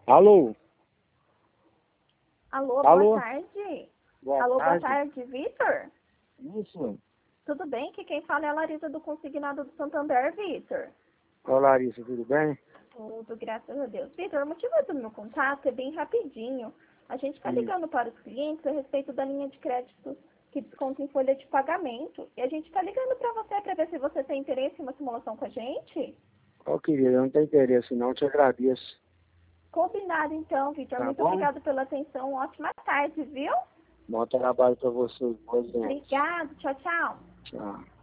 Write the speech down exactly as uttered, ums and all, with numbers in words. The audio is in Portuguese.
Alô? Alô, Alô? boa tarde. Boa Alô, tarde. boa tarde, Vitor? Isso. Tudo bem? Que quem fala é a Larissa do Consignado do Santander, Vitor. Ô, Larissa, tudo bem? Tudo, graças a Deus. Vitor, o motivo do meu contato é bem rapidinho. A gente está Hum. ligando para os clientes a respeito da linha de crédito que desconta em folha de pagamento. E a gente está ligando para você para ver se você tem interesse em uma simulação com a gente. Ô, querida, eu não tenho interesse não, te agradeço. Combinado, então, Vitor. Tá Muito bom? obrigada pela atenção. Ótima tarde, viu? Bom trabalho pra você. Boas vendas. Obrigado. Tchau, tchau. Tchau.